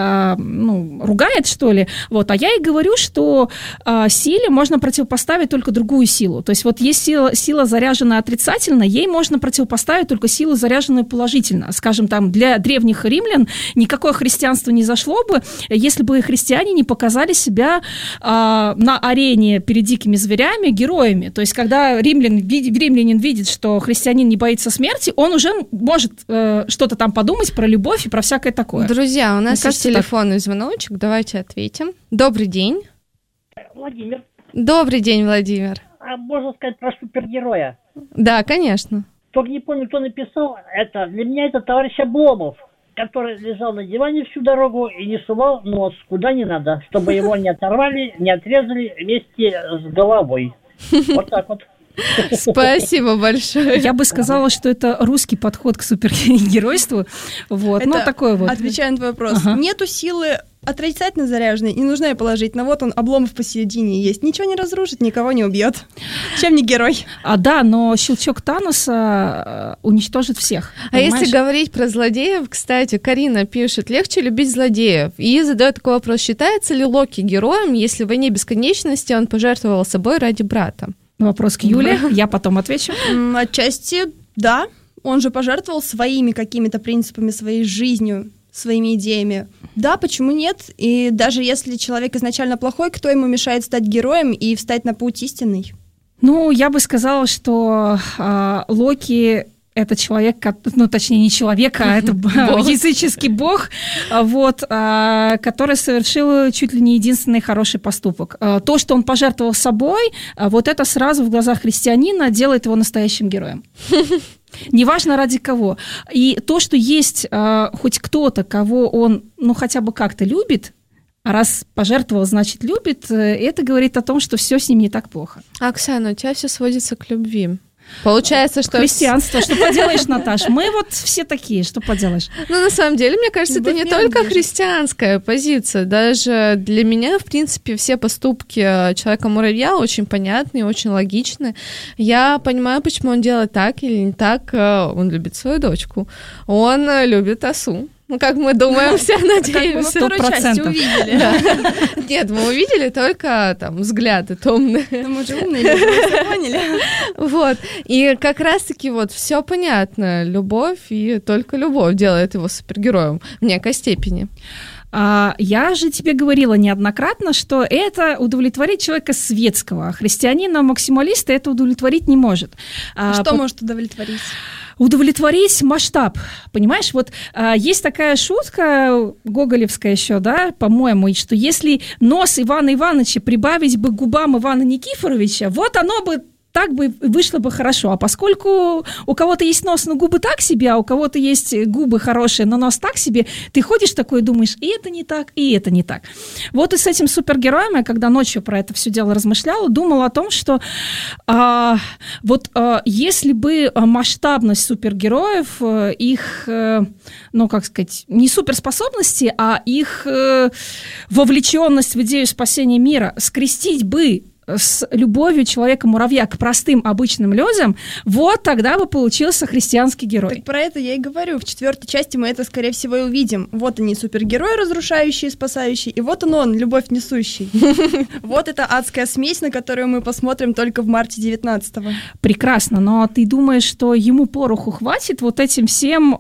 ну, ругает, что ли. Вот. А я ей говорю, что силе можно противопоставить только другую силу. То есть вот есть сила, сила, заряженная отрицательно, ей можно противопоставить только силу, заряженную положительно. Скажем, там, для древних римлян никакое христианство не зашло бы, если бы христиане не показали себя э, на арене перед дикими зверями героями. То есть когда римлян, римлянин видит, что христианин не боится смерти, он уже может э, что-то там подумать про любовь и про всякое такое. Друзья, у нас Мне есть кажется, телефонный так. звоночек, давайте ответим. Добрый день. Владимир. Добрый день, Владимир. А можно сказать про супергероя? Да, конечно. Только не помню, кто написал это. Для меня это товарищ Обломов, который лежал на диване всю дорогу и не сувал нос куда не надо, чтобы его не оторвали, не отрезали вместе с головой. Вот так вот. Спасибо большое. Я бы сказала, что это русский подход к супергеройству. Вот. Это, ну, такой вот. Отвечая на твой вопрос, ага. Нету силы отрицательно заряженной, не нужна и положительно. Вот он, Обломов посередине есть. Ничего не разрушит, никого не убьет. Чем не герой? А, да, но щелчок Таноса уничтожит всех. А понимаешь? Если говорить про злодеев, кстати, Карина пишет, легче любить злодеев. И задает такой вопрос, считается ли Локи героем, если в «Войне бесконечности» он пожертвовал собой ради брата? Вопрос к Юле, я потом отвечу. Отчасти, да. Он же пожертвовал своими какими-то принципами, своей жизнью, своими идеями. Да, почему нет? И даже если человек изначально плохой, кто ему мешает стать героем и встать на путь истинный? Ну, я бы сказала, что э, Локи... Это человек, ну, точнее, не человек, а это языческий бог, вот, который совершил чуть ли не единственный хороший поступок. То, что он пожертвовал собой, вот это сразу в глазах христианина делает его настоящим героем. Неважно ради кого. И то, что есть хоть кто-то, кого он, ну, хотя бы как-то любит, а раз пожертвовал, значит, любит, это говорит о том, что все с ним не так плохо. Оксана, у тебя все сводится к любви. Получается, что... Христианство. Что поделаешь, Наташ? Мы вот все такие, что поделаешь? Ну, на самом деле, мне кажется, это не только христианская позиция. Даже для меня, в принципе, все поступки Человека-муравья очень понятны, очень логичны. Я понимаю, почему он делает так или не так. Он любит свою дочку. Он любит осу. Ну, как мы думаем, все надеемся. Как мы во второй части увидели. Да. Нет, мы увидели только там взгляды томные. Но мы же умные люди, мы все поняли. Вот. И как раз-таки вот все понятно. Любовь и только любовь делает его супергероем в некой степени. Я же тебе говорила неоднократно, что это удовлетворит человека светского, а христианина-максималиста это удовлетворить не может. А что по... может удовлетворить? Удовлетворить масштаб, понимаешь? Вот а, есть такая шутка гоголевская еще, да, по-моему, что если нос Ивана Ивановича прибавить бы к губам Ивана Никифоровича, вот оно бы так бы вышло бы хорошо. А поскольку у кого-то есть нос, но губы так себе, а у кого-то есть губы хорошие, но нос так себе, ты ходишь такой и думаешь, и это не так, и это не так. Вот и с этим супергероем, я когда ночью про это все дело размышляла, думала о том, что а, вот а, если бы масштабность супергероев, их, ну, как сказать, не суперспособности, а их вовлеченность в идею спасения мира скрестить бы с любовью Человека-муравья к простым обычным людям, вот тогда бы получился христианский герой. Так про это я и говорю. В четвертой части мы это, скорее всего, и увидим. Вот они, супергерои, разрушающие, спасающие, и вот он, он любовь несущий. Вот это адская смесь, на которую мы посмотрим только в марте девятнадцатого. Прекрасно, но ты думаешь, что ему пороху хватит вот этим всем...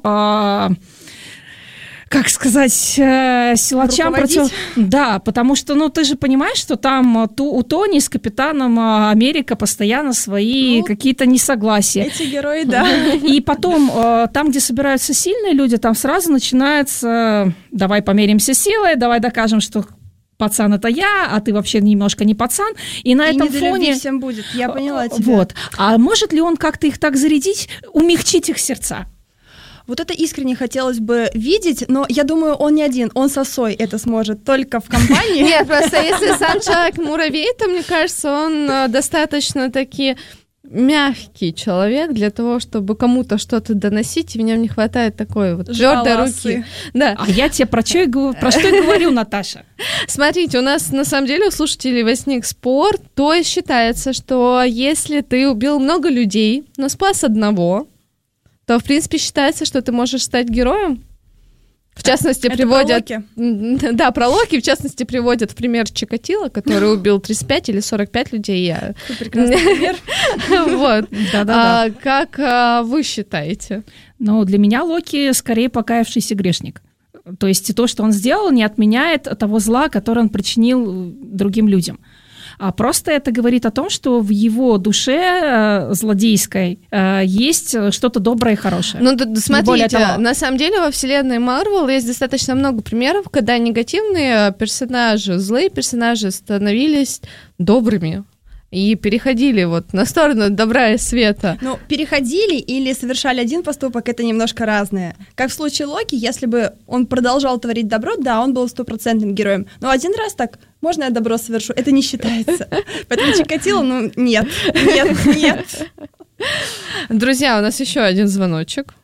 как сказать, силачам против... Да, потому что, ну, ты же понимаешь, что там ту, у Тони с Капитаном Америка постоянно свои ну, какие-то несогласия. Эти герои, да. И потом, там, где собираются сильные люди, там сразу начинается «давай померимся силой, давай докажем, что пацан это я, а ты вообще немножко не пацан». И на и этом не фоне... всем будет, я поняла тебя. Вот. А может ли он как-то их так зарядить, умягчить их сердца? Вот это искренне хотелось бы видеть, но я думаю, он не один, он с осой это сможет, только в компании. Нет, просто если сам Человек-муравей, то, мне кажется, он достаточно таки мягкий человек для того, чтобы кому-то что-то доносить, и в нем не хватает такой вот твердой руки. Да. А я тебе про что и про что и говорю, Наташа. Смотрите, у нас на самом деле у слушателей возник спор, то есть считается, что если ты убил много людей, но спас одного, то, в принципе, считается, что ты можешь стать героем. В частности, это приводят... Про Локи? Да, про Локи, в частности, приводят в пример Чикатило, который убил тридцать пять или сорок пять людей. Я... Прекрасный пример. Вот. Да-да-да. Как вы считаете? Ну, для меня Локи скорее покаявшийся грешник. То есть то, что он сделал, не отменяет того зла, которое он причинил другим людям. А просто это говорит о том, что в его душе э, злодейской э, есть что-то доброе и хорошее. Ну, да, смотрите, на самом деле во вселенной Марвел есть достаточно много примеров, когда негативные персонажи, злые персонажи становились добрыми. и переходили вот на сторону добра и света. Ну, переходили или совершали один поступок, это немножко разное. Как в случае Локи, если бы он продолжал творить добро, да, он был стопроцентным героем. Но один раз так, можно я добро совершу? Это не считается. Поэтому Чикатило, ну, нет, нет, нет. Друзья, у нас еще один звоночек.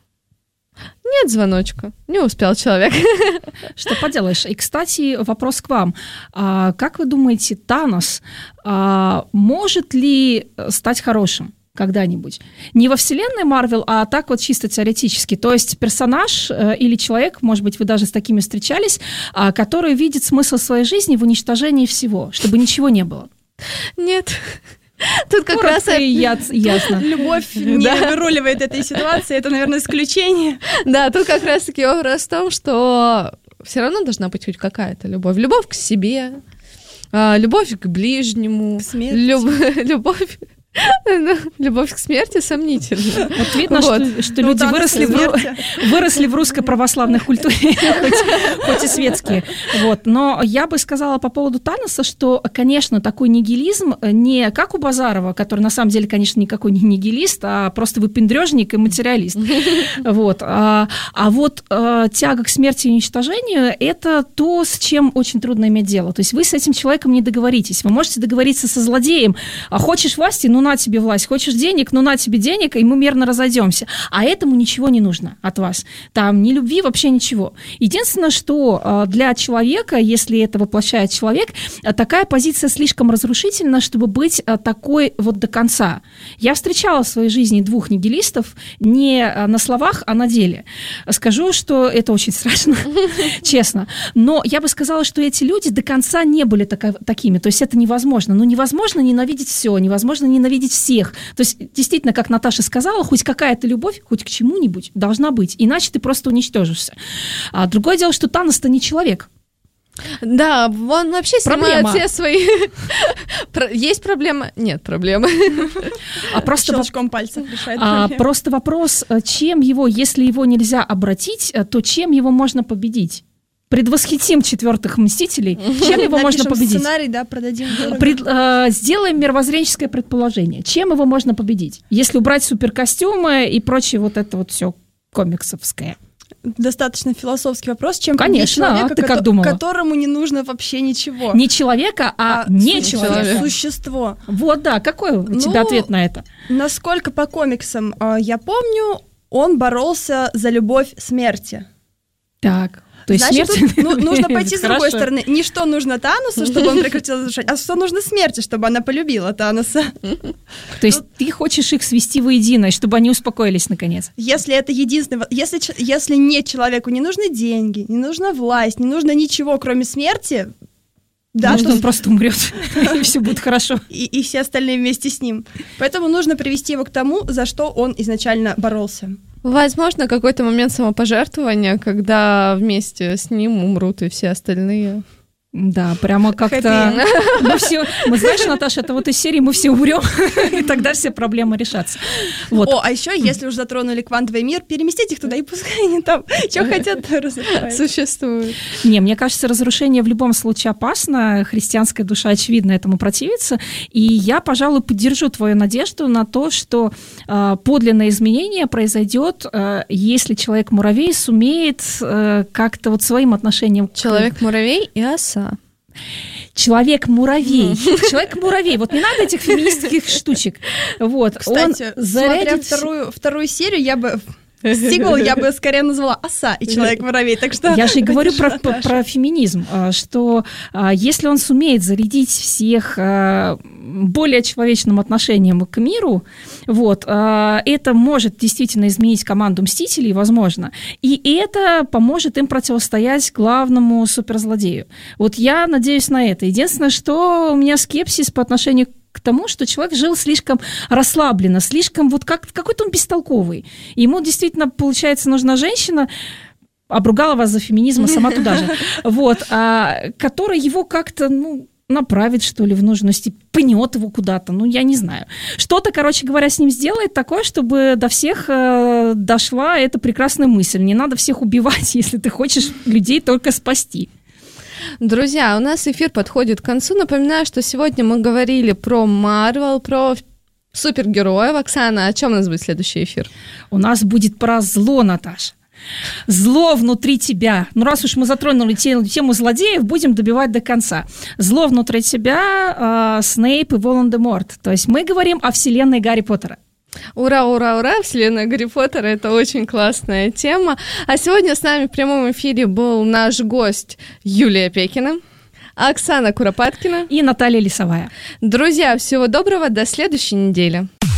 Нет звоночка, не успел человек. Что поделаешь. И, кстати, вопрос к вам. А, как вы думаете, Танос а, может ли стать хорошим когда-нибудь? Не во вселенной Марвел, а так вот чисто теоретически. То есть персонаж э, или человек, может быть, вы даже с такими встречались, а, который видит смысл своей жизни в уничтожении всего, чтобы ничего не было. Нет. Тут как Коротко раз и ясно. Любовь не выруливает этой ситуации, это, наверное, исключение. Да, тут как раз-таки вопрос в том, что все равно должна быть хоть какая-то любовь. Любовь к себе, любовь к ближнему, К смерти. люб- любовь... Любовь к смерти сомнительна. Вот видно, Вот. что, что Ну, люди Танос выросли в, смерти. выросли в русской православной культуре, хоть, хоть и светские. Вот. Но я бы сказала по поводу Таноса, что, конечно, такой нигилизм не как у Базарова, который на самом деле, конечно, никакой не нигилист, а просто выпендрежник и материалист. Вот. А, а вот а, тяга к смерти и уничтожению – это то, с чем очень трудно иметь дело. То есть вы с этим человеком не договоритесь. Вы можете договориться со злодеем. А хочешь власти, ну на тебе власть. Хочешь денег, ну на тебе денег, и мы мирно разойдемся. А этому ничего не нужно от вас. Там ни любви, вообще ничего. Единственное, что для человека, если это воплощает человек, такая позиция слишком разрушительна, чтобы быть такой вот до конца. Я встречала в своей жизни двух нигилистов не на словах, а на деле. Скажу, что это очень страшно, честно. Но я бы сказала, что эти люди до конца не были така- такими. То есть это невозможно. Ну, невозможно ненавидеть все, невозможно ненавидеть всех. То есть, действительно, как Наташа сказала, хоть какая-то любовь, хоть к чему-нибудь должна быть, иначе ты просто уничтожишься. А другое дело, что Танос-то не человек. Да, он вообще Проблема. снимает все свои... Про- Есть проблема? Нет проблемы. А просто, во- Щелчком пальцев решает а, проблему. просто вопрос, чем его, если его нельзя обратить, то чем его можно победить? Предвосхитим четвертых Мстителей, чем его можно Напишем победить? сценарий, да, продадим. дорого. Пред- э, сделаем мировоззренческое предположение. Чем его можно победить? Если убрать суперкостюмы и прочее вот это вот все комиксовское. Достаточно философский вопрос, чем Конечно, победить а человека, ты как кото- думала? которому не нужно вообще ничего. Не человека, а, не су- человека. Существо. Вот, да. Какой у тебя Ну, ответ на это? Насколько по комиксам э, я помню, он боролся за любовь смерти. Так. То есть Значит, смерть... тут ну, нужно пойти с другой Хорошо. стороны. Не что нужно Таносу, чтобы он прекратил разрушать, а что нужно смерти, чтобы она полюбила Таноса. То есть ты хочешь их свести воедино, чтобы они успокоились наконец? Если это единственное... Если, ч- если нет человеку, не нужны деньги, не нужна власть, не нужно ничего, кроме смерти, да, Может, то- он просто умрет, и все будет хорошо. и, и все остальные вместе с ним. Поэтому нужно привести его к тому, за что он изначально боролся. Возможно, какой-то момент самопожертвования, когда вместе с ним умрут и все остальные. Да, прямо как-то... Хэппи. Мы, все... мы знаешь, Наташа, это вот из серии «Мы все умрем», и тогда все проблемы решатся. Вот. О, а еще, если уже затронули квантовый мир, переместить их туда, и пускай они там что хотят, то разрушают. Существует. Не, мне кажется, разрушение в любом случае опасно, христианская душа, очевидно, этому противится, и я, пожалуй, поддержу твою надежду на то, что э, подлинное изменение произойдет, э, если человек-муравей сумеет э, как-то вот своим отношением к... Человек-муравей и оса. Человек-муравей. Человек-муравей. Вот не надо этих феминистских штучек. Вот. Кстати, Он смотря зарядит... вторую, вторую серию, я бы... Сиквел я бы скорее назвала «Оса» и «Человек-муравей», так что... Я же и говорю про, поддержу Наташу. про феминизм, а, что а, если он сумеет зарядить всех а, более человечным отношением к миру, вот, а, это может действительно изменить команду Мстителей, возможно, и это поможет им противостоять главному суперзлодею. Вот я надеюсь на это. Единственное, что у меня скепсис по отношению к к тому, что человек жил слишком расслабленно, слишком вот как какой-то он бестолковый. И ему действительно, получается, нужна женщина, обругала вас за феминизм, а сама туда же, вот, а, которая его как-то, ну, направит, что ли, в нужную степень, пнет его куда-то, ну, я не знаю. Что-то, короче говоря, с ним сделает такое, чтобы до всех э, дошла эта прекрасная мысль. Не надо всех убивать, если ты хочешь людей только спасти. Друзья, у нас эфир подходит к концу. Напоминаю, что сегодня мы говорили про Марвел, про супергероев. Оксана, о чем у нас будет следующий эфир? У нас будет про зло, Наташа. Зло внутри тебя. Ну, раз уж мы затронули тему злодеев, будем добивать до конца. Зло внутри тебя, э, Снейп и Волан-де-Морт. То есть мы говорим о вселенной Гарри Поттера. Ура, ура, ура! Вселенная Гарри Поттера — это очень классная тема. А сегодня с нами в прямом эфире был наш гость Юлия Пекина, Оксана Куропаткина и Наталья Лисовая. Друзья, всего доброго, до следующей недели.